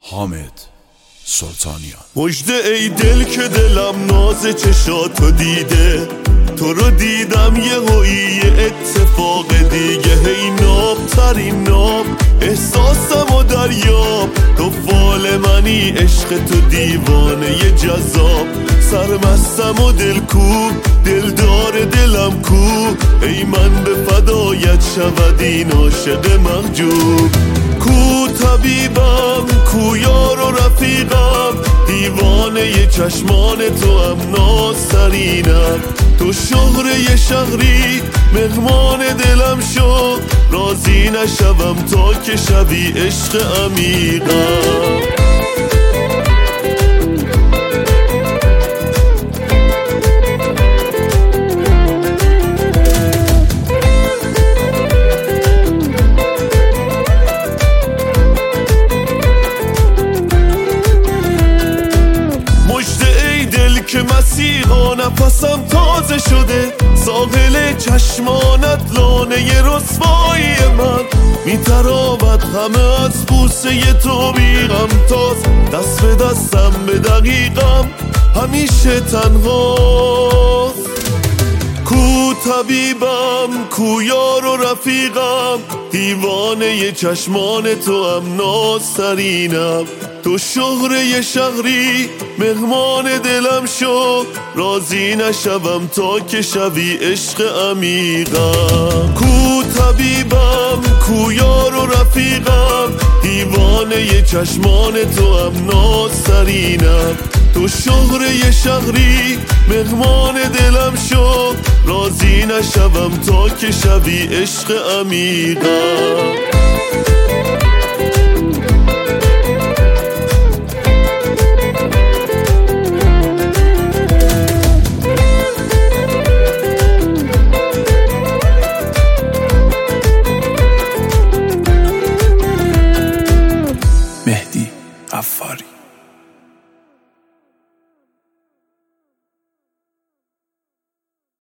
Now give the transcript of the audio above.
حامد سلطانیان. مژده ای دل که دلم ناز چشاتو دیده، تو رو دیدم یه اتفاق دیگه. هی ناب ترین ناب احساسم و دریاب، تو فال منی عشق تو دیوانه ی جذاب. سرمستم و دلکوب دلدار دلم کو، ای من به فدایت شود این عاشق محجوب. کو طبیبم کو یار و رفیقم، دیوانه ی چشمان تو هم نازنینم. تو شهره شهری مهمان دلم شو، راضی نشوم تا که شوی عشق عمیقم. که مسیحا نفسم تازه شده، ساحل چشمانت لانه رسوایی من. میتراود همه از بوسه تو بیغم تاز، دست به دستم به دقیقم همیشه تنهاست. کو طبیبم کو یار و رفیقم، دیوانه ی چشمان تو هم نازترینم. تو شهره شهری مهمان دلم شو، راضی نشوم تا که شوی عشق عمیقم. کو طبیبم کو یار و رفیقم، دیوانه ی چشمان تو هم نازترینم. تو شهره شهری مهمان دلم شو، راضی نشوم تا که شوی عشق عمیقم.